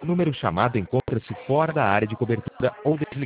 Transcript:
O número chamado encontra-se fora da área de cobertura ou desligado.